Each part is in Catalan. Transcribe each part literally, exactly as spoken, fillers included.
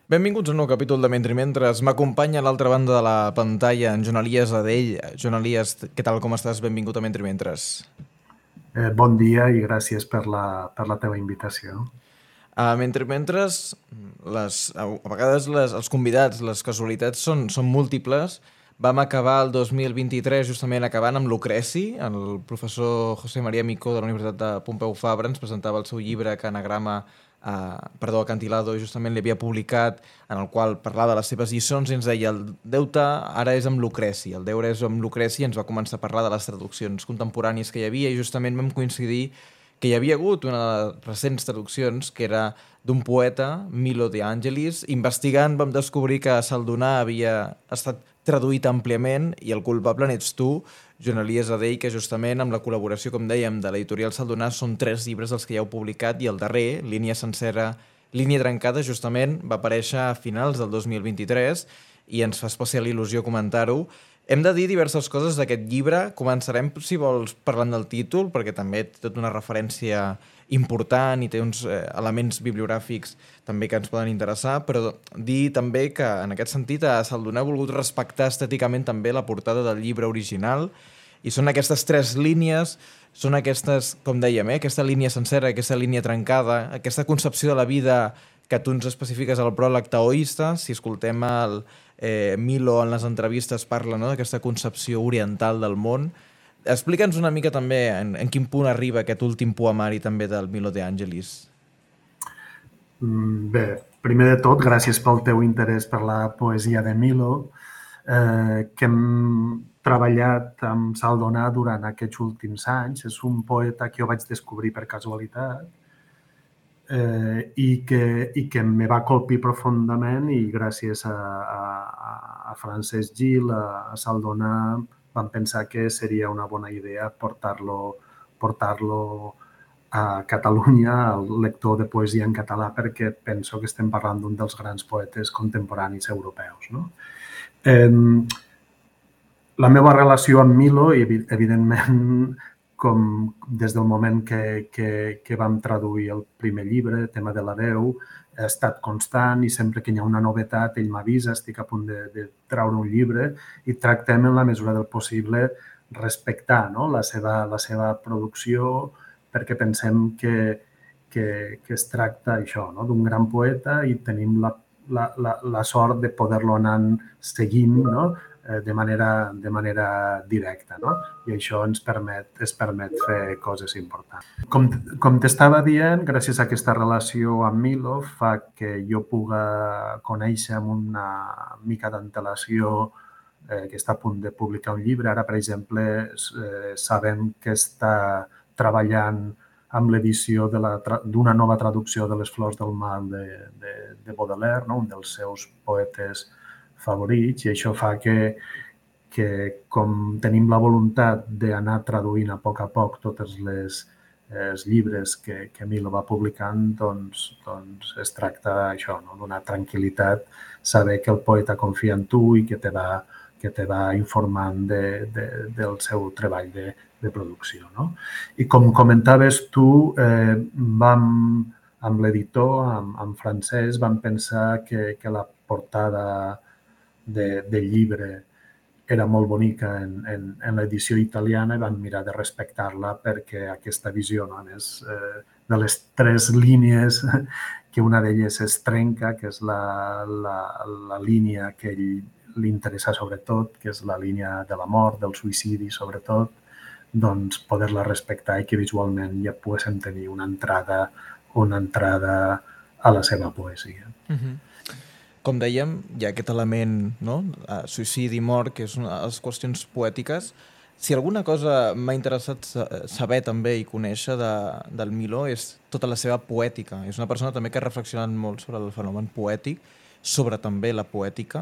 Benvinguts a un nou capítol de Mentre Mentres. M'acompanya a l'altra banda de la pantalla en Joan Elias Adell. Joan Elias, què tal, com estàs? Benvingut a Mentre Mentres. Eh, bon dia i gràcies per la, per la teva invitació. A Mentre Mentres, les, a vegades les, els convidats, les casualitats són, són múltiples. Vam acabar el dos mil vint-i-tres justament acabant amb Lucreci. El professor José María Micó de la Universitat de Pompeu Fabra ens presentava el seu llibre que anagrama Uh, perdó, Acantilado, justament li havia publicat, en el qual parlava de les seves lliçons i ens deia el deute ara és amb Lucreci, el deure és amb Lucreci, i ens va començar a parlar de les traduccions contemporànies que hi havia i justament vam coincidir que hi havia hagut una de les recents traduccions que era d'un poeta, Milo de Angelis. Investigant vam descobrir que Saldonà havia estat traduït àmpliament i el culpable n'ets tu, Joan Elias Adell, que justament amb la col·laboració, com dèiem, de l'editorial Saldonà són tres llibres els que ja heu publicat i el darrer, Línia sencera, Línia trencada, justament va aparèixer a finals del dos mil vint-i-tres i ens fa especial il·lusió comentar-ho. Hem de dir diverses coses d'aquest llibre. Començarem, si vols, parlant del títol, perquè també té tota una referència important i té uns eh, elements bibliogràfics també que ens poden interessar, però dir també que en aquest sentit a Saldonà ha volgut respectar estèticament també la portada del llibre original i són aquestes tres línies, són aquestes, com dèiem, eh, aquesta línia sencera, aquesta línia trencada, aquesta concepció de la vida que tu ens especifiques al pròleg taoista. Si escoltem el eh, Milo en les entrevistes parla, no?, d'aquesta concepció oriental del món. Explica'ns una mica també en, en quin punt arriba aquest últim poemari també del Milo de Angelis. Bé, primer de tot, gràcies pel teu interès per la poesia de Milo, eh, que hem treballat amb Saldonà durant aquests últims anys. És un poeta que jo vaig descobrir per casualitat eh, i, que, i que me va colpir profundament i gràcies a, a, a Francesc Gil, a, a Saldonà, vam pensar que seria una bona idea portar-lo portar-lo a Catalunya, al lector de poesia en català, perquè penso que estem parlant d'un dels grans poetes contemporanis europeus. No? Eh, la meva relació amb Milo, evidentment, com des del moment que, que, que vam traduir el primer llibre, Tema de la Déu, ha estat constant i sempre que hi ha una novetat ell m'avisa, estic a punt de, de treure un llibre i tractem en la mesura del possible respectar, no?, la seva, la seva producció, perquè pensem que, que, que es tracta això, no?, d'un gran poeta i tenim la, la, la, la sort de poder-lo anar seguint, no?, de manera, de manera directa, no? I això ens permet, es permet fer coses importants. Com, com t'estava dient, gràcies a aquesta relació amb Milo fa que jo puga conèixer amb una mica d'antelació eh, que està a punt de publicar un llibre. Ara, per exemple, eh, sabem que està treballant amb l'edició d'una nova traducció de Les flors del mal de, de, de Baudelaire, no?, un dels seus poetes favorits, i això fa que, que com tenim la voluntat d'anar traduint a poc a poc tots les, els llibres que, que Milo va publicant, doncs, doncs es tracta això, no?, d'una tranquil·litat, saber que el poeta confia en tu i que te va, que te va informant de, de, del seu treball de, de producció. No? I com comentaves tu, eh, vam, amb l'editor, amb, amb Francesc, vam pensar que, que la portada De, del llibre era molt bonica en, en, en l'edició italiana i vam mirar de respectar-la perquè aquesta visió, no?, a més, eh, de les tres línies, que una d'elles es trenca, que és la, la, la línia que ell li interessa sobretot, que és la línia de la mort, del suïcidi sobretot, doncs poder-la respectar i que visualment ja poguéssim tenir una entrada, una entrada a la seva poesia. Mm-hmm. Com dèiem, hi ha aquest element, no?, suïcidi, mort, que és una de les qüestions poètiques. Si alguna cosa m'ha interessat saber també i conèixer de, del Milo és tota la seva poètica. És una persona també que ha reflexionat molt sobre el fenomen poètic, sobre també la poètica,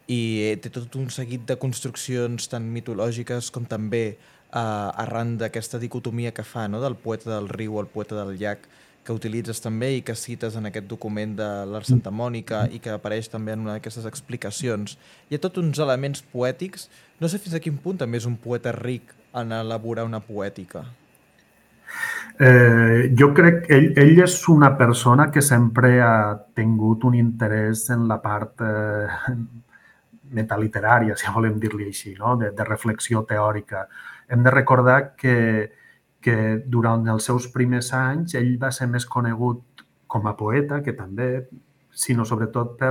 i té tot un seguit de construccions tan mitològiques com també eh, arran d'aquesta dicotomia que fa, no?, del poeta del riu al poeta del llac, que utilitzes també i que cites en aquest document de l'Art Santa Mònica i que apareix també en una d'aquestes explicacions. Hi ha tots uns elements poètics. No sé fins a quin punt també és un poeta ric en elaborar una poètica. Eh, jo crec que ell, ell és una persona que sempre ha tingut un interès en la part eh, metaliterària, si volem dir-li així, no? de, de reflexió teòrica. Hem de recordar que, que durant els seus primers anys ell va ser més conegut com a poeta, que també, sinó sobretot per,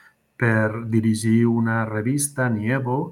per dirigir una revista, Nievo,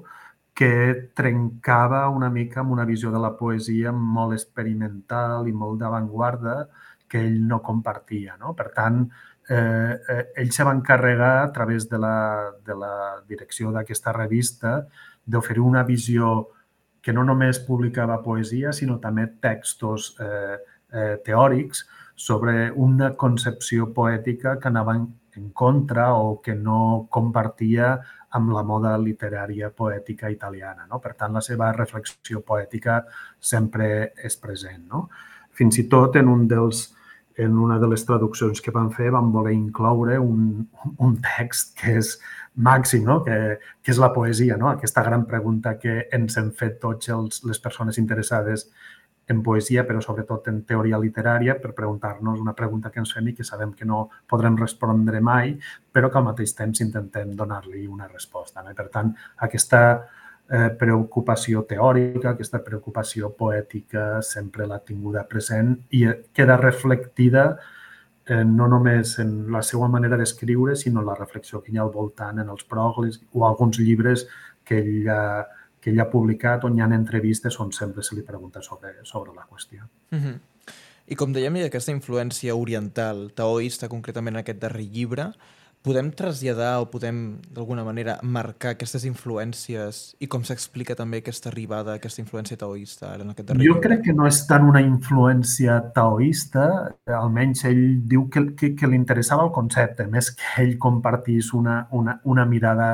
que trencava una mica amb una visió de la poesia molt experimental i molt d'avantguarda que ell no compartia. No? Per tant, eh, eh, ell se va encarregar, a través de la, de la direcció d'aquesta revista, d'oferir una visió que no només publicava poesia, sinó també textos eh, eh, teòrics sobre una concepció poètica que anava en, en contra o que no compartia amb la moda literària poètica italiana. No? Per tant, la seva reflexió poètica sempre és present. No? Fins i tot en un dels en una de les traduccions que van fer van voler incloure un, un text que és màxim, no? que, que és la poesia, no? Aquesta gran pregunta que ens hem fet tots els, les persones interessades en poesia, però sobretot en teoria literària, per preguntar-nos una pregunta que ens fem i que sabem que no podrem respondre mai, però que al mateix temps intentem donar-li una resposta. No? I per tant, aquesta eh, preocupació teòrica, aquesta preocupació poètica sempre l'ha tinguda present i queda reflectida eh, no només en la seva manera d'escriure, sinó en la reflexió que hi ha al voltant, en els pròlegs o alguns llibres que ell ha, que ell ha publicat on hi ha entrevistes on sempre se li pregunta sobre, sobre la qüestió. Mm-hmm. I com dèiem, hi ha aquesta influència oriental, taoista, concretament en aquest darrer llibre. Podem traslladar o podem, d'alguna manera, marcar aquestes influències i com s'explica també aquesta arribada, aquesta influència taoista ara en aquest darrer jo llibre? crec que no és tant una influència taoista, almenys ell diu que, que, que li interessava el concepte, més que ell compartís una, una, una mirada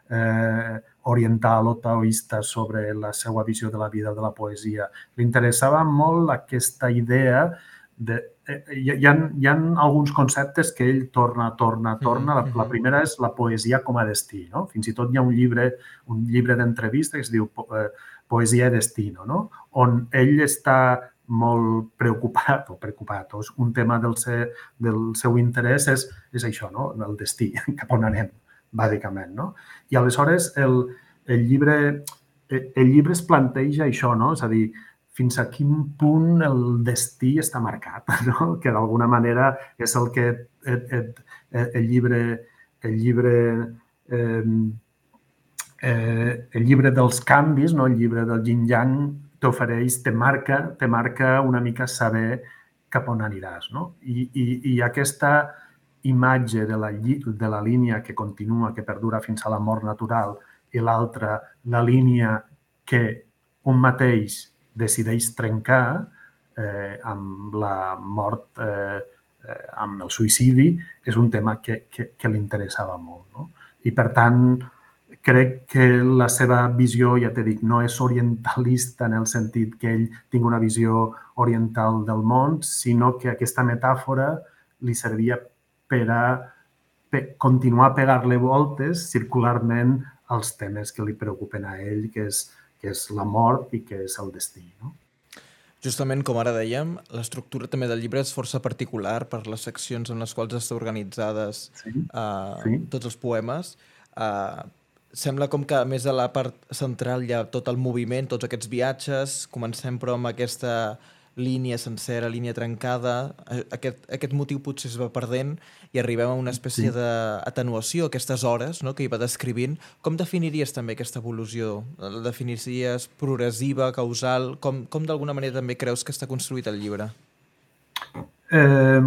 eh, oriental o taoista sobre la seva visió de la vida, de la poesia. Li interessava molt aquesta idea de... Eh, hi, hi, ha, hi ha alguns conceptes que ell torna, torna, torna. La, la primera és la poesia com a destí. No? Fins i tot hi ha un llibre, un llibre d'entrevista que es diu eh, Poesia i destino, no? On ell està molt preocupat, o preocupat, o un tema del, se, del seu interès és, és això, no? El destí, cap on anem, bàsicament. No? I aleshores el, el, llibre, el llibre es planteja això, no? És a dir, fins a quin punt el destí està marcat, no? Que d'alguna manera és el que et, et, et, el llibre, el llibre eh, eh, el llibre dels canvis, no? El llibre del yin-yang t'ofereix, te marca, te marca una mica saber cap on aniràs. No? I, i, i aquesta imatge de la, de la línia que continua, que perdura fins a la mort natural, i l'altra, la línia que un mateix decideix trencar eh, amb la mort, eh, eh, amb el suïcidi, és un tema que, que, que li interessava molt. No? I, per tant, crec que la seva visió, ja t'he dit, no és orientalista en el sentit que ell tingui una visió oriental del món, sinó que aquesta metàfora li servia per a per continuar a pegar-li voltes circularment als temes que li preocupen a ell, que és, que és la mort i que és el destí. No? Justament, com ara dèiem, l'estructura també del llibre és força particular per les seccions en les quals estan organitzades sí, uh, sí. tots els poemes. Uh, sembla com que, a més de la part central, hi ha tot el moviment, tots aquests viatges. Comencem, però, amb aquesta línia sencera, línia trencada. Aquest, aquest motiu potser es va perdent i arribem a una espècie sí. d'atenuació, aquestes hores, no?, que hi va descrivint. Com definiries també aquesta evolució? La definiries progressiva, causal? Com, com d'alguna manera també creus que està construït el llibre? Eh,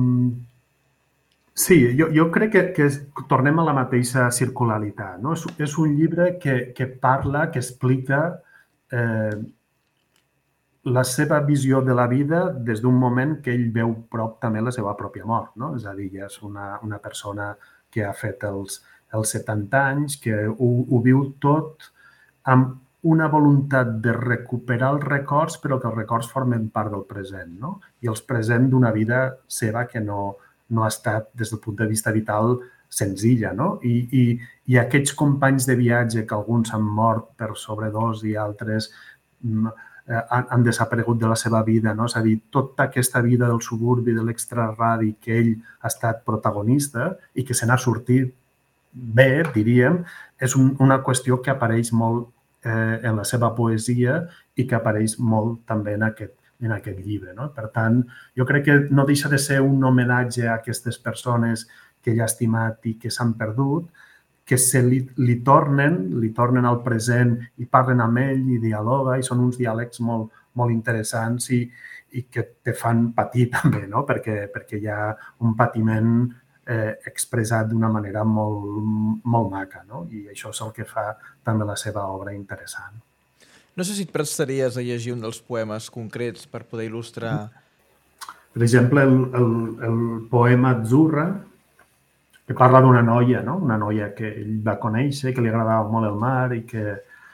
sí, jo, jo crec que, que tornem a la mateixa circularitat. No? És, és un llibre que, que parla, que explica eh, la seva visió de la vida des d'un moment que ell veu prop també la seva pròpia mort. No? És a dir, és una, una persona que ha fet els, els setanta anys, que ho, ho viu tot amb una voluntat de recuperar els records, però que els records formen part del present. No? I els present d'una vida seva que no, no ha estat, des del punt de vista vital, senzilla. No? I, i, I aquests companys de viatge, que alguns han mort per sobredosi i altres eh, han, han desaparegut de la seva vida, no? És a dir, tota aquesta vida del suburbi, de l'extraradi que ell ha estat protagonista i que se n'ha sortit bé, diríem, és un, una qüestió que apareix molt eh, en la seva poesia i que apareix molt també en aquest, en aquest llibre. No? Per tant, jo crec que no deixa de ser un homenatge a aquestes persones que ell ha estimat i que s'han perdut, que se li, li tornen, li tornen al present i parlen amb ell i dialoga i són uns diàlegs molt, molt interessants i, i que te fan patir també, no? perquè, perquè hi ha un patiment eh, expressat d'una manera molt, molt maca, no? I això és el que fa també la seva obra interessant. No sé si et prestaries a llegir un dels poemes concrets per poder il·lustrar... Per exemple, el, el, el poema Azzurra, que parla d'una noia, no? Una noia que ell va conèixer, que li agradava molt el mar i que,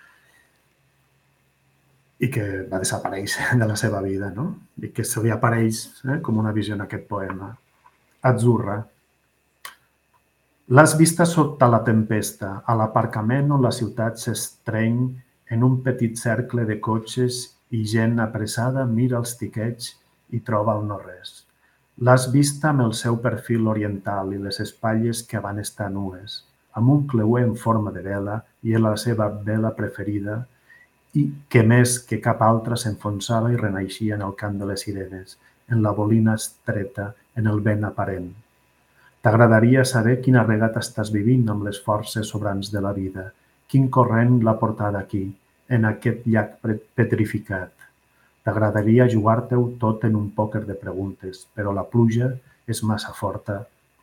i que va desaparèixer de la seva vida, no? I que se li apareix eh, com una visió en aquest poema. Azzurra. L'has vista sota la tempesta, a l'aparcament on la ciutat s'estreny en un petit cercle de cotxes i gent apressada mira els tiquets i troba el no-res. L'has vista amb el seu perfil oriental i les espatlles que van estar nues, amb un cleuer en forma de vela i la seva vela preferida i que més que cap altra s'enfonsava i renaixia en el cant de les sirenes, en la bolina estreta, en el vent aparent. T'agradaria saber quina regata estàs vivint amb les forces sobrants de la vida, quin corrent l'ha portat aquí, en aquest llac petrificat. T'agradaria jugar-te-ho tot en un pòquer de preguntes, però la pluja és massa forta.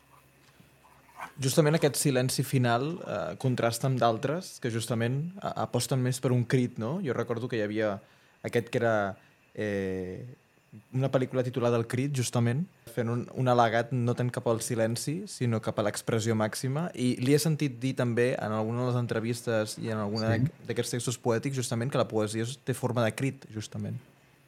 Justament aquest silenci final eh, contrasta amb d'altres que justament aposten més per un crit, no? Jo recordo que hi havia aquest que era eh, una pel·lícula titulada El crit, justament, fent un, un al·legat no tant cap al silenci, sinó cap a l'expressió màxima, i li he sentit dir també en alguna de les entrevistes i en alguna sí. d'aquests textos poètics justament que la poesia té forma de crit, justament.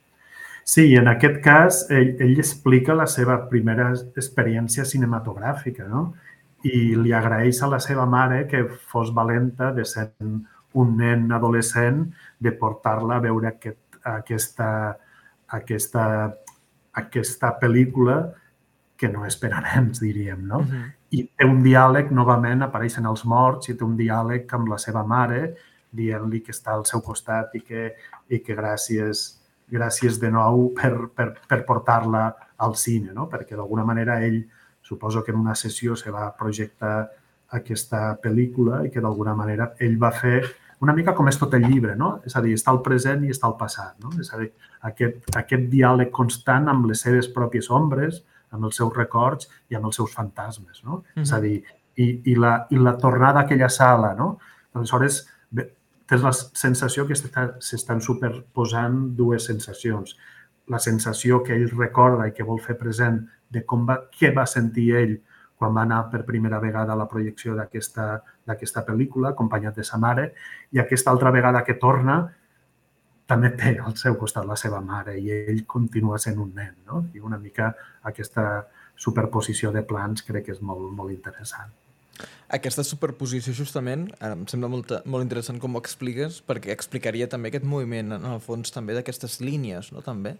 Sí, en aquest cas ell, ell explica la seva primera experiència cinematogràfica, no? I li agraeix a la seva mare que fos valenta de ser un nen adolescent, de portar-la a veure aquest, aquesta, aquesta, aquesta pel·lícula que no és per a nens, diríem, no? Uh-huh. I té un diàleg, novament apareixen els morts, i té un diàleg amb la seva mare, dient-li que està al seu costat i que, i que gràcies... gràcies de nou per, per, per portar-la al cine, no? Perquè d'alguna manera ell, suposo que en una sessió se va projectar aquesta pel·lícula i que d'alguna manera ell va fer una mica com és tot el llibre, no? És a dir, està al present i està al passat, no? És a dir, aquest, aquest diàleg constant amb les seves pròpies ombres, amb els seus records i amb els seus fantasmes, no? Mm-hmm. És a dir, i, i, la, i la tornada a aquella sala, no? Aleshores, tens la sensació que s'estan superposant dues sensacions. La sensació que ell recorda i que vol fer present de com va, què va sentir ell quan va anar per primera vegada a la projecció d'aquesta pel·lícula, acompanyat de sa mare, i aquesta altra vegada que torna també té al seu costat la seva mare i ell continua sent un nen, no? I una mica aquesta superposició de plans crec que és molt, molt interessant. Aquesta superposició, justament, em sembla molt, molt interessant com ho expliques, perquè explicaria també aquest moviment, en el fons, també d'aquestes línies, no?, també?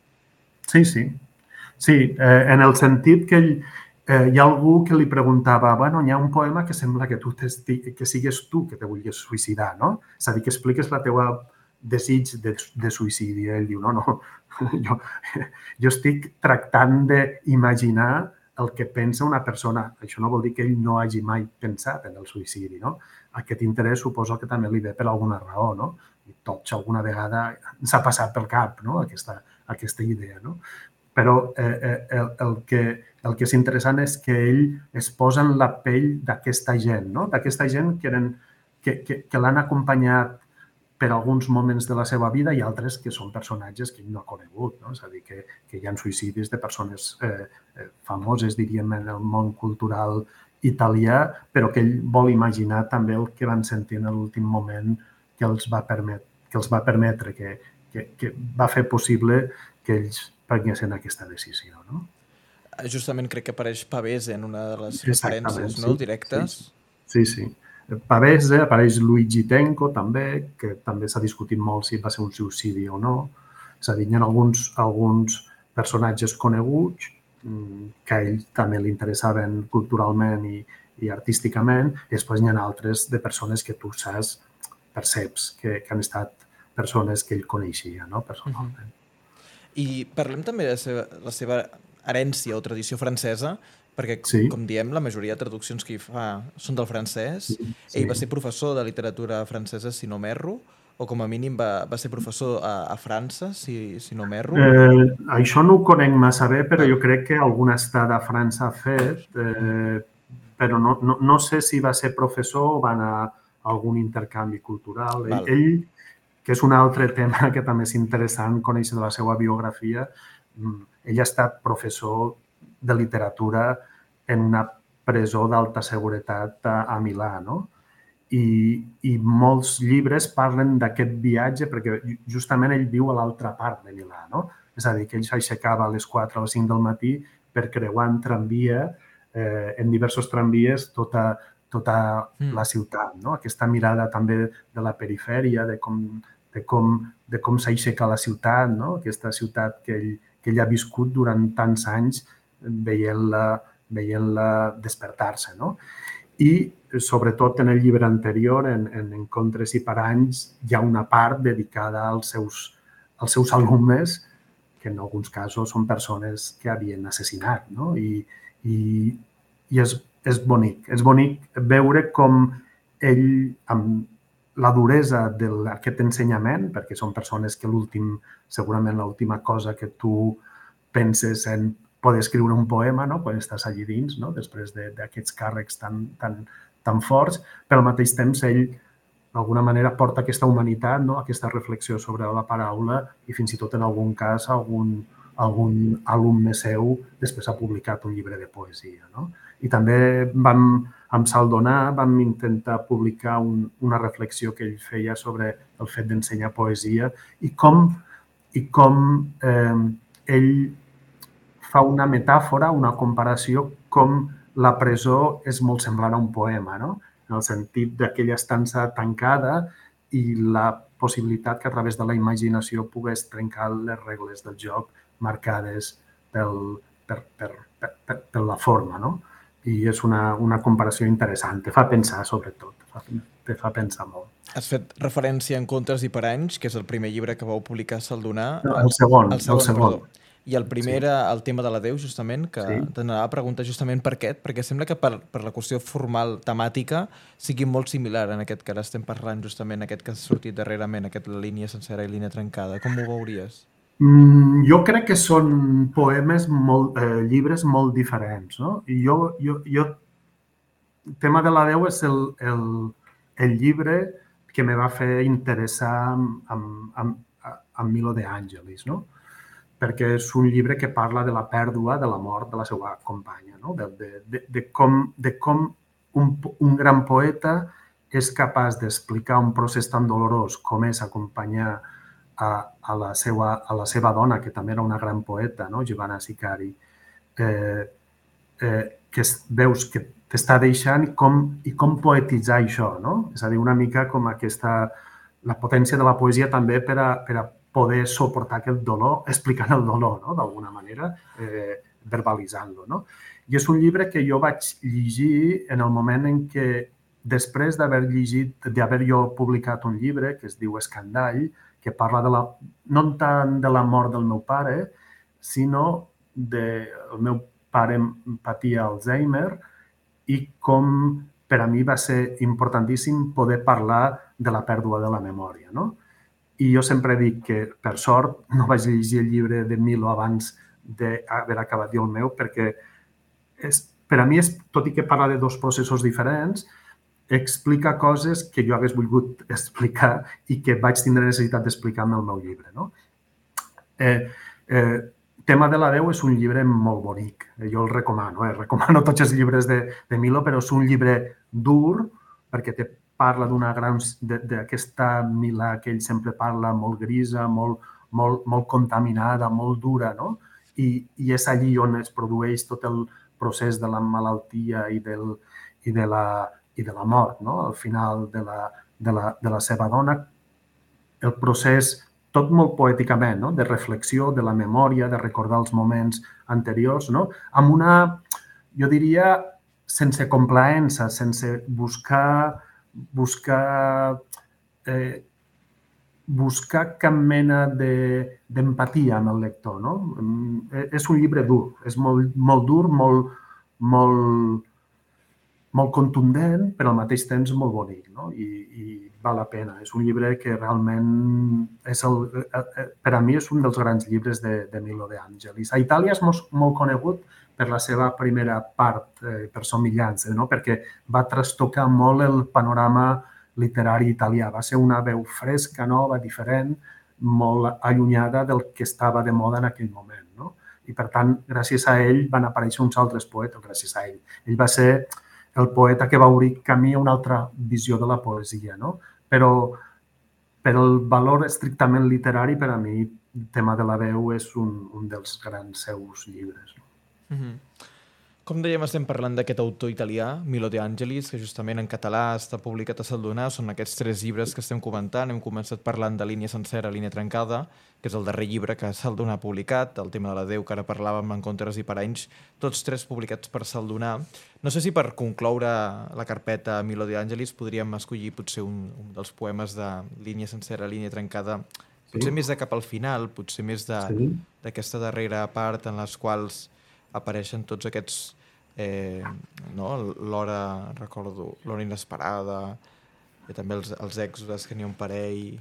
Sí, sí. Sí, eh, en el sentit que ell, eh, hi ha algú que li preguntava, bueno, hi ha un poema que sembla que tu que sigues tu que te vulguis suïcidar, no? És a dir, que expliques la teua desig de, de suïcidi. I ell diu, no, no, jo, jo estic tractant d'imaginar el que pensa una persona. Això no vol dir que ell no hagi mai pensat en el suïcidi, no? Aquest interès suposo que també li ve per alguna raó, no? I tots alguna vegada ens ha passat pel cap, no? Aquesta, aquesta idea, no? Però eh, el, el, que, el que és interessant és que ell es posa en la pell d'aquesta gent, no? D'aquesta gent que, eren, que, que, que l'han acompanyat per alguns moments de la seva vida i altres que són personatges que ell no ha conegut, no? És a dir, que, que hi ha suïcidis de persones eh, famoses, diríem, en el món cultural italià, però que ell vol imaginar també el que van sentir en l'últim moment que els va permetre, que els va permetre, que, que, que va fer possible que ells prenguessin aquesta decisió, no? Justament crec que apareix Pavese en una de les referències, no?, directes. Sí, sí. sí. Pavese, apareix Luigi Tenco també, que també s'ha discutit molt si va ser un suïcidi o no. És a dir, hi ha alguns, alguns personatges coneguts que a ell també li interessaven culturalment i, i artísticament, i després hi ha altres de persones que tu saps, perceps, que, que han estat persones que ell coneixia, no?, personalment. Uh-huh. I parlem també de la seva, la seva herència o tradició francesa, perquè, sí. com diem, la majoria de traduccions que hi fa són del francès. Sí. Ell va ser professor de literatura francesa, si no m'erro, o com a mínim va, va ser professor a, a França, si, si no m'erro. Eh, això no ho conec massa bé, però ah. jo crec que alguna estada a França ha fet, eh, però no, no, no sé si va ser professor o va anar a algun intercanvi cultural. Ell, ell, que és un altre tema que també és interessant conèixer de la seva biografia, ell ha estat professor de literatura en una presó d'alta seguretat a, a Milà, no? I, i molts llibres parlen d'aquest viatge perquè justament ell viu a l'altra part de Milà, no? És a dir, que ell s'aixecava a les quatre o cinc del matí per creuar en tramvia, eh, en diversos tramvies, tota, tota mm. la ciutat, no? Aquesta mirada també de la perifèria, de com, de com, de com s'aixeca la ciutat, no? Aquesta ciutat que ell, que ell ha viscut durant tants anys veient-la veient-la despertar-se, no? I, sobretot, en el llibre anterior, en, en Encontres i Paranys, hi ha una part dedicada als seus, als seus alumnes, que en alguns casos són persones que havien assassinat, no? I, i, i és, és bonic. És bonic veure com ell, amb la duresa d'aquest ensenyament, perquè són persones que l'últim, segurament l'última cosa que tu penses en poder escriure un poema, no?, quan estàs allí dins, no?, després d'aquests càrrecs tan, tan, tan forts, però al mateix temps ell, d'alguna manera, porta aquesta humanitat, no?, aquesta reflexió sobre la paraula i fins i tot, en algun cas, algun, algun alumne seu després ha publicat un llibre de poesia, no? I també vam, amb Saldonà vam intentar publicar un, una reflexió que ell feia sobre el fet d'ensenyar poesia i com, i com eh, ell fa una metàfora, una comparació, com la presó és molt semblant a un poema, no? En el sentit d'aquella estança tancada i la possibilitat que a través de la imaginació pogués trencar les regles del joc marcades pel, per, per, per, per, per la forma, no? I és una, una comparació interessant, te fa pensar sobretot, te fa pensar molt. Has fet referència a Encontres i Paranys, que és el primer llibre que vau publicar a Saldonà. No, el segon, el segon, el segon. Perdó. I el primer sí. era el tema de l'adeu, justament, que sí. t'anava a preguntar justament per què, perquè sembla que per, per la qüestió formal temàtica sigui molt similar en aquest que ara estem parlant, justament aquest que ha sortit darrerament, aquest La línia sencera i línia trencada. Com ho veuries? Mm, jo crec que són poemes, molt, eh, llibres molt diferents, no? I jo, jo, jo el tema de l'adeu és el, el, el llibre que me va fer interessar amb, amb, amb, amb Milo de Angelis, no? Perquè és un llibre que parla de la pèrdua, de la mort de la seva companya, no? de, de, de, de com, de com un, un gran poeta és capaç d'explicar un procés tan dolorós com és acompanyar a, a, la seva, a la seva dona, que també era una gran poeta, no? Giovanna Sicari, eh, eh, que veus que t'està deixant i com, i com poetitzar això, no? És a dir, una mica com aquesta, la potència de la poesia també per a, per a poder suportar aquest dolor, explicant el dolor, no?, d'alguna manera, eh, verbalitzant-lo, no? I és un llibre que jo vaig llegir en el moment en què, després d'haver llegit, d'haver jo publicat un llibre que es diu Escandall, que parla de la, no tant de la mort del meu pare, sinó del meu pare patia Alzheimer i com per a mi va ser importantíssim poder parlar de la pèrdua de la memòria, no? I jo sempre dic que, per sort, no vaig llegir el llibre de Milo abans d'haver acabat jo el meu, perquè és, per a mi, és, tot i que parla de dos processos diferents, explica coses que jo hagués volgut explicar i que vaig tindre necessitat d'explicar en el meu llibre, no? Eh, eh, Tema de l'adeu és un llibre molt bonic. Jo el recomano, eh? Recomano tots els llibres de, de Milo, però és un llibre dur, perquè té parla d'una gran, d'aquesta Milà que ell sempre parla, molt grisa, molt, molt, molt contaminada, molt dura, no? I, i és allí on es produeix tot el procés de la malaltia i, del, i de, la, i de la mort, no? Al final de la, de la, de la seva dona, el procés, tot molt poèticament, no? De reflexió, de la memòria, de recordar els moments anteriors, no? Amb una, jo diria, sense complaença, sense buscar, buscar, eh, buscar cap mena d'empatia amb el lector, no? És un llibre dur, és molt, molt dur, molt, molt, molt contundent, però al mateix temps molt bonic, no? I, i val la pena. És un llibre que realment és el, per a mi és un dels grans llibres de, de Milo De Angelis. A Itàlia és molt, molt conegut per la seva primera part, eh, per Somiglianze, no? Perquè va trastocar molt el panorama literari italià. Va ser una veu fresca, nova, diferent, molt allunyada del que estava de moda en aquell moment, no? I, per tant, gràcies a ell van aparèixer uns altres poetes, gràcies a ell. Ell va ser el poeta que va obrir camí a una altra visió de la poesia, no? Però per el valor estrictament literari, per a mi, el tema de la veu és un, un dels grans seus llibres. No? Mm-hmm. Com dèiem, estem parlant d'aquest autor italià, Milo De Angelis, que justament en català està publicat a Saldonar. Són aquests tres llibres que estem comentant. Hem començat parlant de Línia sencera, Línia trencada, que és el darrer llibre que Saldonar ha publicat, el tema de la Déu, que ara parlàvem, Encontres i Paranys, tots tres publicats per Saldonar. No sé si per concloure la carpeta Milo De Angelis podríem escollir potser un, un dels poemes de Línia sencera, Línia trencada, potser sí. més de cap al final, potser més d'aquesta sí. darrera part en les quals apareixen tots aquests Eh, no? l'hora, recordo, l'hora inesperada, i també els, els èxodes, que n'hi ha un parell.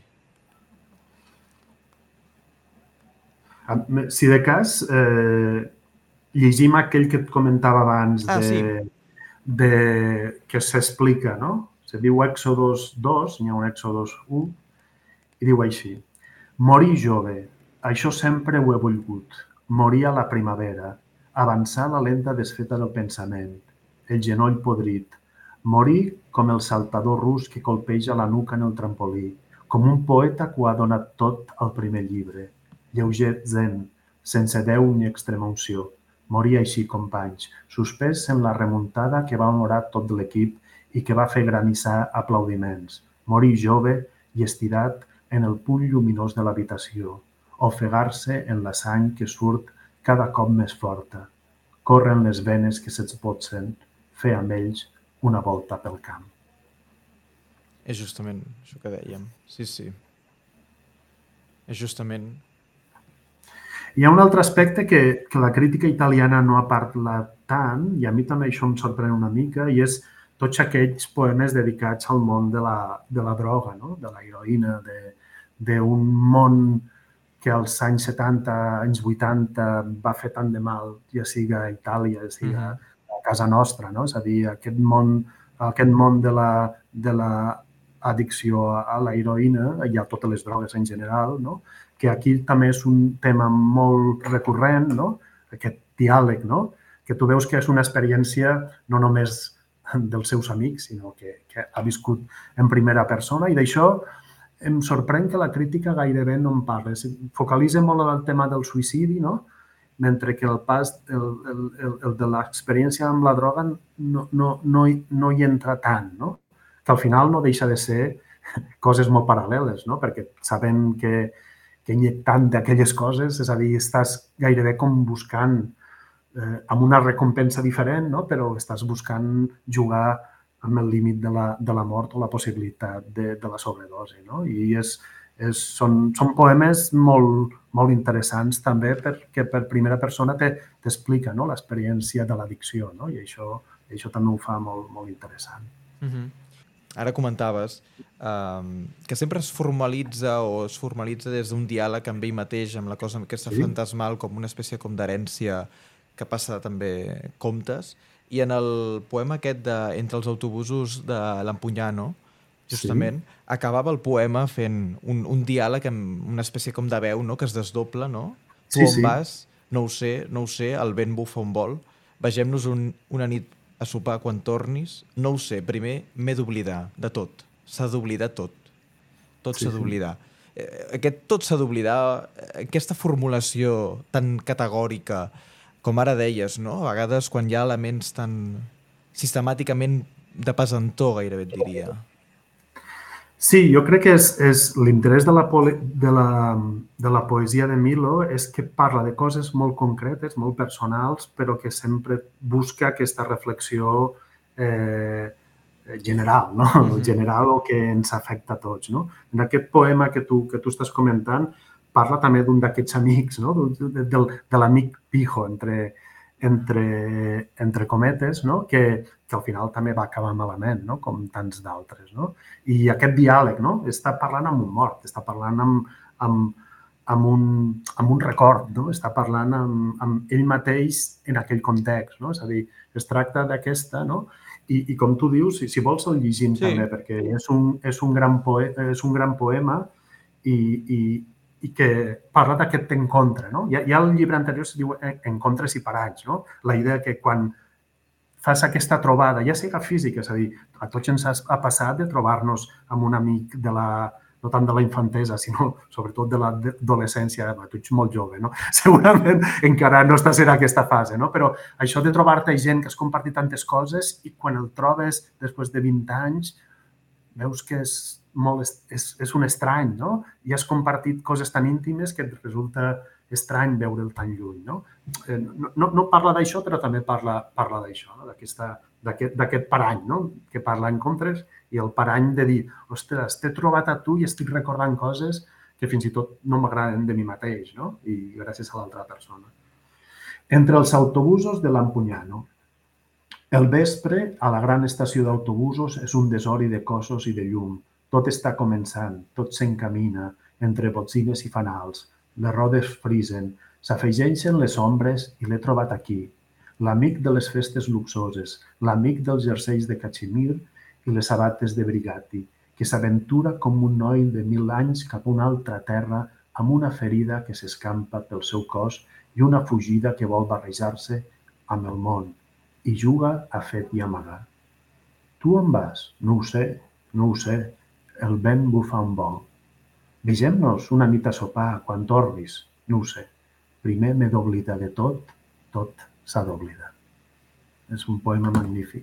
Si de cas, eh, llegim aquell que et comentava abans, ah, de, sí. de, que s'explica, no? Se diu Èxodos dos, n'hi ha un Èxodos u, i diu així: morir jove, això sempre ho he volgut, morir a la primavera, avançar la lenta desfeta del pensament, el genoll podrit, morir com el saltador rus que colpeja la nuca en el trampolí, com un poeta que ho ha donat tot al primer llibre, lleuger zen, sense Déu ni extrema unció. Morir així, companys, suspès en la remuntada que va honorar tot l'equip i que va fer granissar aplaudiments. Morir jove i estirat en el punt lluminós de l'habitació, ofegar-se en la sang que surt cada cop més forta. Corren les venes que s'expotsen, fer amb ells una volta pel camp. És justament això que dèiem. Sí, sí. És justament... Hi ha un altre aspecte que, que la crítica italiana no ha parlat tant, i a mi també això em sorprèn una mica, i és tots aquells poemes dedicats al món de la, de la droga, no? De la heroïna, d'un món que als anys setanta, anys vuitanta va fer tant de mal, ja siga a Itàlia, ja siga a casa nostra, no? És a dir, aquest món, aquest món de la, de la addicció a la heroïna i a totes les drogues en general, no? Que aquí també és un tema molt recurrent, no? Aquest diàleg, no? Que tu veus que és una experiència no només dels seus amics, sinó que, que ha viscut en primera persona, i d'això em sorprèn que la crítica gairebé no en parla. Focalitza molt en el tema del suïcidi, no? Mentre que el pas, el, el, el, el de l'experiència amb la droga no, no, no, hi, no hi entra tant, no? Que al final no deixa de ser coses molt paral·leles, no? Perquè sabem que, que inyectant d'aquelles coses, és a dir, estàs gairebé com buscant eh, amb una recompensa diferent, no? Però estàs buscant jugar amb el límit de la, de la mort o la possibilitat de, de la sobredosi, no? I és, és, són, són poemes molt, molt interessants també perquè per primera persona t'explica, no? L'experiència de l'addicció, no? I això, això també ho fa molt, molt interessant. Mm-hmm. Ara comentaves um, que sempre es formalitza o es formalitza des d'un diàleg amb ell mateix, amb la cosa aquesta sí. fantasmal, com una espècie com d'herència que passa també comptes. I en el poema aquest de Entre els autobusos de l'Ampugnano, justament, sí. acabava el poema fent un, un diàleg amb una espècie com de veu, no? Que es desdobla, no? Sí, tu on sí. vas? No ho sé, no ho sé, el vent bufa on vol. Vegem-nos un, una nit a sopar quan tornis. No ho sé, primer m'he d'oblidar de tot. S'ha d'oblidar tot. Tot sí, s'ha d'oblidar. Sí. Aquest tot s'ha d'oblidar, aquesta formulació tan categòrica, com ara deies, no? A vegades quan hi ha elements tan sistemàticament de pesantó, gairebé et diria. Sí, jo crec que és, és l'interès de, la, de, la, de la poesia de Milo és que parla de coses molt concretes, molt personals, però que sempre busca aquesta reflexió eh, general, no? Mm-hmm. General o que ens afecta a tots. No? En aquest poema que tu, que tu estàs comentant parla també d'un d'aquests amics, no? de, de, de l'amic Pijo, entre, entre, entre cometes, no? que, que al final també va acabar malament, no? Com tants d'altres. No? I aquest diàleg, no? Està parlant amb un mort, està parlant amb, amb, amb, un, amb un record, no? Està parlant amb, amb ell mateix en aquell context. No? És a dir, es tracta d'aquesta, no? I, i com tu dius, si, si vols el llegim sí. també, perquè és un, és un, gran, poe, és un gran poema i, i, i que parla d'aquest encontre. No? Hi ha, hi ha el llibre anterior que es diu Encontres i Paranys, no? La idea que quan fas aquesta trobada, ja sigui física, és a dir, a tots ens ha passat de trobar-nos amb un amic de la, no tant de la infantesa, sinó sobretot de l'adolescència. Tu ets molt jove, no? Segurament encara no estàs en aquesta fase, no? Però això de trobar-te gent que has compartit tantes coses i quan el trobes després de vint anys veus que és, molt, és, és un estrany, no? I has compartit coses tan íntimes que et resulta estrany veure'l tan lluny, no? No, no, no parla d'això, però també parla, parla d'això, no? D'aquest parany, no? Que parla en contres i el parany de dir, ostres, t'he trobat a tu i estic recordant coses que fins i tot no m'agraden de mi mateix, no? I gràcies a l'altra persona. Entre els autobusos de l'Ampunyano. El vespre, a la gran estació d'autobusos, és un desori de cossos i de llum. Tot està començant, tot s'encamina, entre botzines i fanals. Les rodes frisen, s'afegeixen les ombres i l'he trobat aquí. L'amic de les festes luxoses, l'amic dels jerseis de cachemir i les sabates de brigati, que s'aventura com un noi de mil anys cap a una altra terra amb una ferida que s'escampa pel seu cos i una fugida que vol barrejar-se amb el món i juga a fet i amagar. Tu on vas? No ho sé, no ho sé. El vent bufa un vol. Vegem-nos una nit a sopar quan tornis. No ho sé. Primer m'he d'oblidar de tot, tot s'ha d'oblidar. És un poema magnífic.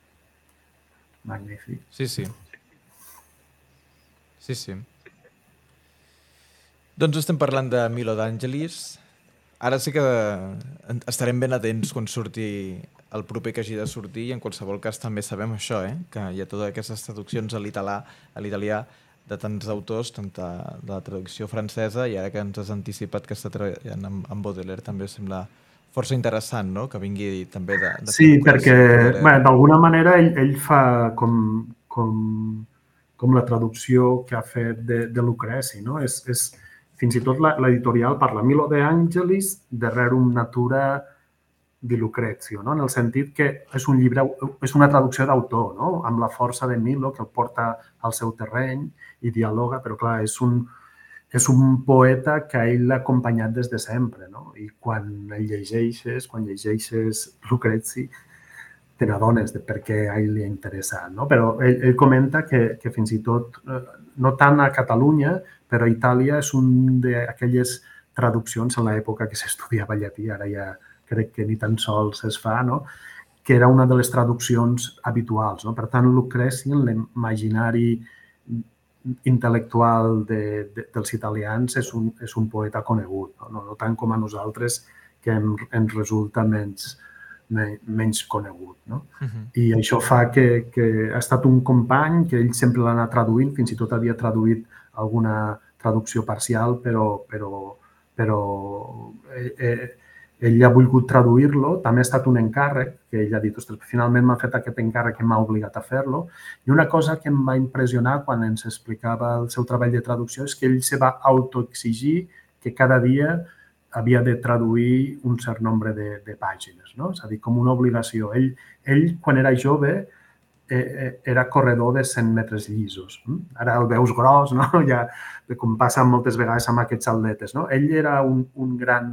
Magnífic. Sí, sí. Sí, sí. Doncs estem parlant de Milo d'Angelis. Ara sí que estarem ben atents quan surti el proper que hagi de sortir i en qualsevol cas també sabem això, eh? Que hi ha totes aquestes traduccions a l'italià a l'italià de tants autors, tant de la traducció francesa i ara que ens has anticipat que està treballant amb, amb Baudelaire també sembla força interessant, no? Que vingui també de... de sí, perquè d'alguna manera ell, ell fa com, com, com la traducció que ha fet de, de Lucreci, no? És, és, fins i tot l'editorial parla Milo de Angelis de Rerum Natura di Lucrezio, no? En el sentit que és un llibre, és una traducció d'autor, no? Amb la força de Milo que el porta al seu terreny i dialoga, però clar, és un, és un poeta que a ell l'ha acompanyat des de sempre, no? I quan el llegeixes, quan llegeixes Lucrezi, te n'adones de per què a ell li ha interessat, no? Però ell, ell comenta que, que fins i tot, no tant a Catalunya, però a Itàlia és un d'aquelles traduccions en l'època que s'estudiava llatí, ara ja crec que ni tan sols es fa, no? Que era una de les traduccions habituals. No? Per tant, Lucreci, en l'imaginari intel·lectual de, de, dels italians, és un, és un poeta conegut, no? No tant com a nosaltres, que em, ens resulta menys, menys conegut. No? Uh-huh. I això fa que, que ha estat un company, que ell sempre l'ha anat traduint, fins i tot havia traduït alguna traducció parcial, però, però, però eh, eh, ell ha volgut traduir-lo, també ha estat un encàrrec, que ell ha dit, ostres, finalment m'ha fet aquest encàrrec que m'ha obligat a fer-lo. I una cosa que em va impressionar quan ens explicava el seu treball de traducció és que ell se va autoexigir que cada dia havia de traduir un cert nombre de, de pàgines, no? És a dir, com una obligació. Ell, ell quan era jove, eh, era corredor de cent metres llisos. Ara el veus gros, no? Ja, com passa moltes vegades amb aquests atletes, no? Ell era un, un gran...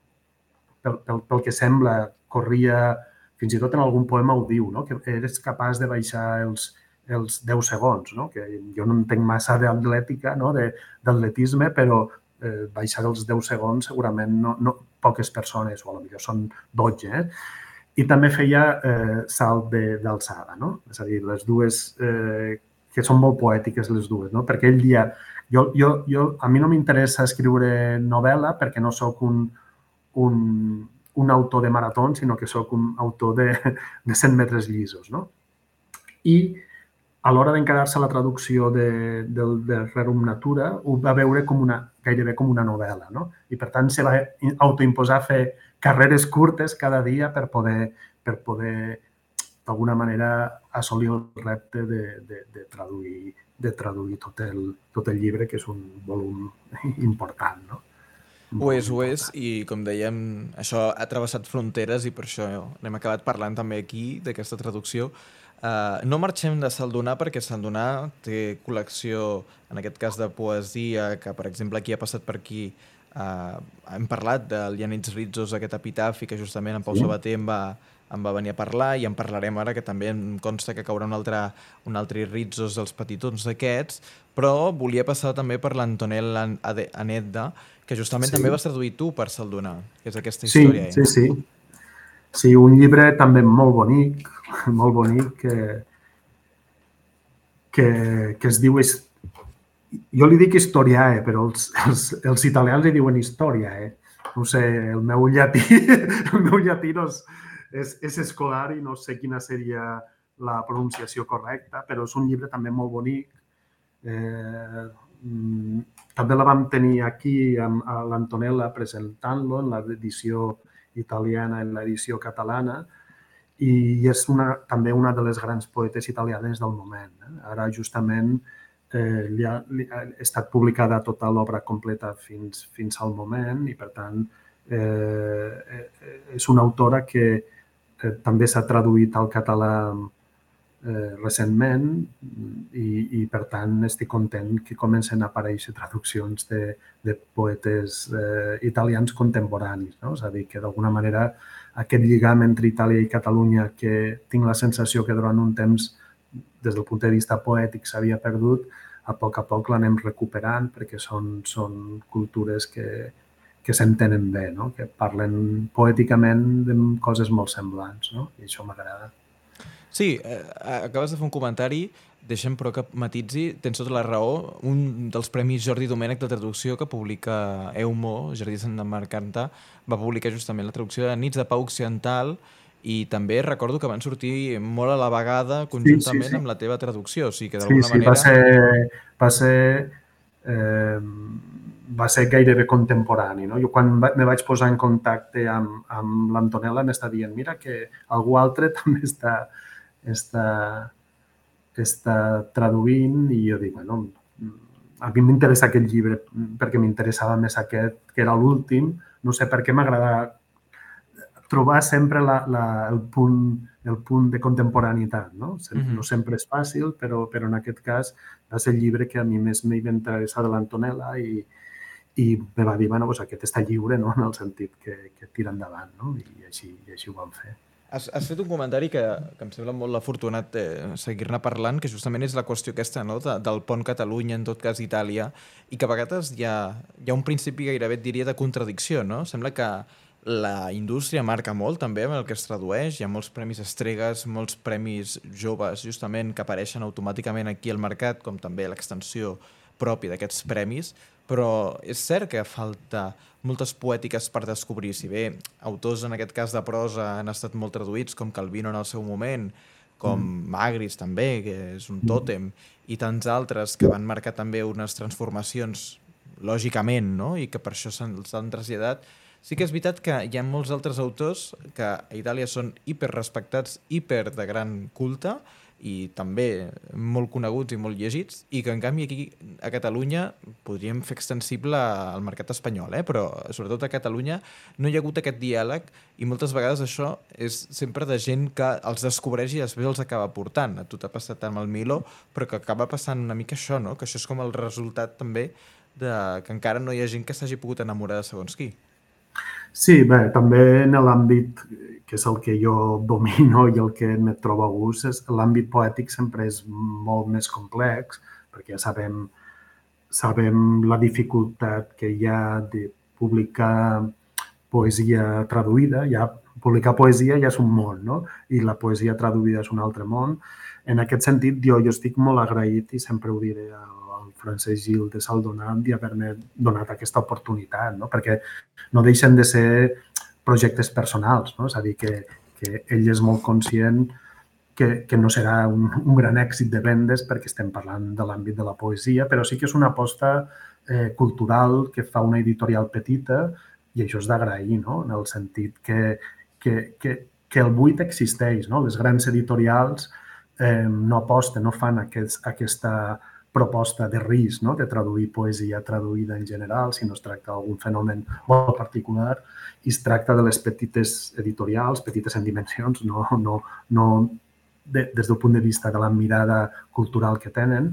Pel, pel, pel que sembla, corria, fins i tot en algun poema ho diu, no? Que eres capaç de baixar els, els deu segons, no? Que jo no entenc massa d'atlètica, no? D'atletisme, però eh, baixar els deu segons segurament no, no, poques persones, o potser són dotze, eh? i també feia eh, salt d'alçada, no? És a dir, les dues, eh, que són molt poètiques les dues, no? Perquè ell dia, jo, jo, jo, a mi no m'interessa escriure novel·la perquè no sóc un, un, un autor de marató, sinó que sóc un autor de, de cent metres llisos, no? I a l'hora d'encarar-se la traducció de, del, de Rerum Natura, ho va veure com una, gairebé com una novel·la, no? I, per tant, se va autoimposar fer carreres curtes cada dia per poder, per poder d'alguna manera, assolir el repte de, de, de traduir, de traduir tot, el, tot el llibre, que és un volum important, no? Ho és, ho és, i com dèiem, això ha travessat fronteres i per això n'hem acabat parlant també aquí, d'aquesta traducció. Uh, no marxem de Saldonar perquè Saldonar té col·lecció, en aquest cas de poesia, que per exemple aquí ha passat per aquí, uh, hem parlat del Ianits Rizzos, aquest epitafi, que justament en Pau sí. Sabater em va, em va venir a parlar, i en parlarem ara, que també em consta que caurà un altre, un altre Rizzos dels petitons d'aquests, però volia passar també per l'Antonel Anedda, que justament sí. també vas traduir tu per Saldonar, que és aquesta història. Sí, sí, sí. Sí, un llibre també molt bonic, molt bonic, que, que, que es diu... Jo li dic historiae, però els, els, els italians li diuen historiae. No sé, el meu llatí, el meu llatí no és, és, és escolar i no sé quina seria la pronunciació correcta, però és un llibre també molt bonic. Eh, també la vam tenir aquí amb l'Antonella presentant-lo en l'edició italiana en l'edició catalana, i és una, també una de les grans poetes italianes del moment. Eh? Ara, justament, eh, li ha, li ha estat publicada tota l'obra completa fins, fins al moment i, per tant, eh, és una autora que eh, també s'ha traduït al català eh, recentment i, i, per tant, estic content que comencen a aparèixer traduccions de, de poetes eh, italians contemporanis, no? És a dir, que d'alguna manera aquest lligam entre Itàlia i Catalunya, que tinc la sensació que durant un temps, des del punt de vista poètic, s'havia perdut, a poc a poc l'anem recuperant perquè són, són cultures que, que s'entenen bé, no? Que parlen poèticament de coses molt semblants, no? I això m'agrada. Sí, eh, acabes de fer un comentari, deixem però que matitzi, tens tota la raó, un dels Premis Jordi Domènech de traducció que publica Eumo, Jardí de Sant Marcanta, va publicar justament la traducció de Nits de Pau Occidental i també recordo que van sortir molt a la vegada conjuntament sí, sí, sí. amb la teva traducció, o sigui que d'alguna sí, sí, manera... va ser, va ser, eh, va ser gairebé contemporani, no? Jo quan me vaig posar en contacte amb, amb l'Antonella m'està dient, mira que algú altre també està està, està traduint i jo dic, bueno, a mi m'interessa aquest llibre perquè m'interessava més aquest, que era l'últim. No sé per què m'agrada trobar sempre la, la, el, punt, el punt de contemporaneitat, no? No sempre és fàcil, però, però en aquest cas va ser el llibre que a mi més m'hi va interessar de l'Antonella i, i me va dir, bueno, doncs aquest està lliure, no? En el sentit que, que tira endavant, no? I així, i així ho vam fer. Has, has fet un comentari que, que em sembla molt afortunat eh, seguir-ne parlant, que justament és la qüestió aquesta, no? de, del pont Catalunya, en tot cas Itàlia, i que a vegades hi ha, hi ha un principi gairebé et diria de contradicció, no? Sembla que la indústria marca molt també amb el que es tradueix, hi ha molts premis Estregues, molts premis joves justament que apareixen automàticament aquí al mercat, com també l'extensió pròpia d'aquests premis, però és cert que falta moltes poètiques per descobrir. Si bé autors, en aquest cas de prosa, han estat molt traduïts, com Calvino en el seu moment, com mm. Magris també, que és un tòtem, i tants altres que van marcar també unes transformacions lògicament, no? I que per això se'ls han traslladat. Sí que és veritat que hi ha molts altres autors que a Itàlia són hiperrespectats, hiper de gran culte, i també molt coneguts i molt llegits, i que en canvi aquí a Catalunya podríem fer extensible al mercat espanyol, eh? Però sobretot a Catalunya no hi ha hagut aquest diàleg i moltes vegades això és sempre de gent que els descobreix i després els acaba portant. A tu t'ha passat amb el Milo, però que acaba passant una mica això, no? Que això és com el resultat també de que encara no hi ha gent que s'hagi pogut enamorar de segons qui. Sí, bé, també en l'àmbit que és el que jo domino i el que me trobo a gust, l'àmbit poètic sempre és molt més complex, perquè ja sabem, sabem la dificultat que hi ha de publicar poesia traduïda. Ja publicar poesia ja és un món, no? I la poesia traduïda és un altre món. En aquest sentit, jo, jo estic molt agraït, i sempre ho diré al, al Francesc Gil de Saldonat, d'haver-me donat aquesta oportunitat, no? Perquè no deixen de ser projectes personals, no? És a dir, que, que ell és molt conscient que, que no serà un, un gran èxit de vendes perquè estem parlant de l'àmbit de la poesia, però sí que és una aposta eh, cultural que fa una editorial petita, i això és d'agrair, no? En el sentit que, que, que, que el buit existeix, no? Les grans editorials eh, no aposten, no fan aquest, aquesta proposta de risc, no? De traduir poesia traduïda en general, si no es tracta d'algun fenomen molt particular, i es tracta de les petites editorials, petites en dimensions, no, no, no de, des del punt de vista de la mirada cultural que tenen,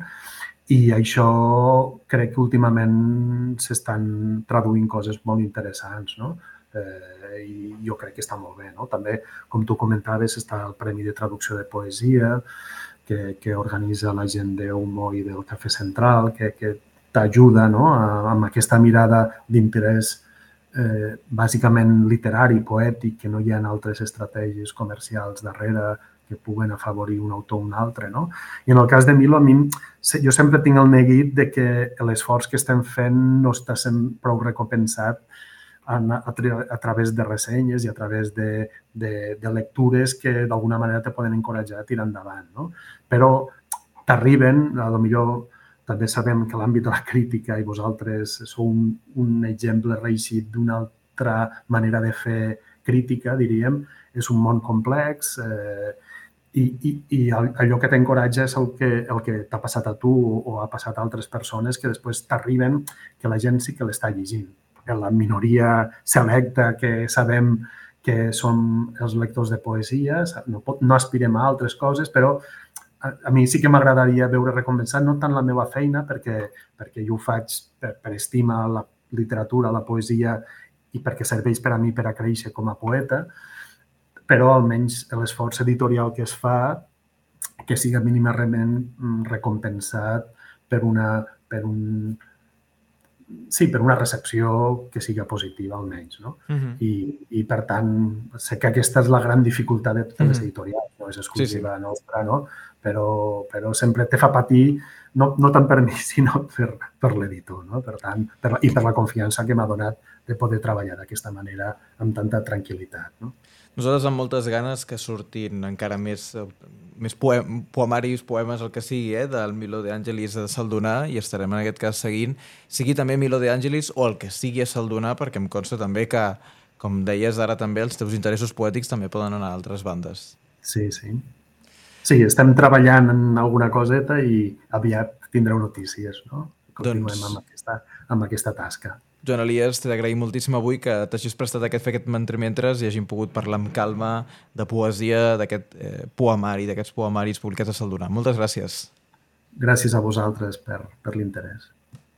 i això crec que últimament s'estan traduint coses molt interessants, no? Eh, I jo crec que està molt bé, no? També, com tu comentaves, està el Premi de Traducció de Poesia, que, que organitza la gent d'Humo i del Cafè Central, que, que t'ajuda, no? A, amb aquesta mirada d'interès eh, bàsicament literari, poètic, que no hi ha altres estratègies comercials darrere que puguen afavorir un autor o un altre, no? I en el cas de Milo, a mi, jo sempre tinc el neguit de que l'esforç que estem fent no està sent prou recompensat a, a, a través de ressenyes i a través de, de, de lectures que d'alguna manera te poden encoratjar a tirar endavant, no? Però t'arriben, a lo millor també sabem que l'àmbit de la crítica, i vosaltres sou un, un exemple reeixit d'una altra manera de fer crítica, diríem, és un món complex, eh, i, i, i allò que t'encoratja és el que, el que t'ha passat a tu o ha passat a altres persones, que després t'arriben que la gent sí que l'està llegint. La minoria selecta que sabem que som els lectors de poesia, no, pot, no aspirem a altres coses, però a, a mi sí que m'agradaria veure recompensat no tant la meva feina, perquè, perquè jo ho faig per, per estimar la literatura, la poesia, i perquè serveix per a mi per a créixer com a poeta, però almenys l'esforç editorial que es fa que siga mínimament recompensat per una, per un, sí, per una recepció que siga positiva almenys, no? Uh-huh. I, I, per tant, sé que aquesta és la gran dificultat de totes les editorials, no és exclusiva sí, sí. nostra, no? Però, però sempre te fa patir, no, no tant per mi, sinó per, per l'editor, no? Per tant, per la, i per la confiança que m'ha donat de poder treballar d'aquesta manera amb tanta tranquil·litat, no? Nosaltres amb moltes ganes que surtin encara més, més poem, poemaris, poemes, el que sigui, eh, del Milo De Angelis de Saldonar, i estarem en aquest cas seguint, sigui també Milo De Angelis o el que sigui a Saldonar, perquè em consta també que, com deies ara també, els teus interessos poètics també poden anar a altres bandes. Sí, sí. Sí, estem treballant en alguna coseta i aviat tindreu notícies, no? Continuem doncs... amb, aquesta, amb aquesta tasca. Joan Elies, t'agraïm moltíssim avui que t'hagis prestat aquest fer aquest mentre-mentres i hagin pogut parlar amb calma de poesia, d'aquest eh, poemari, d'aquests poemaris publicats a Saldonar. Moltes gràcies. Gràcies a vosaltres per, per l'interès.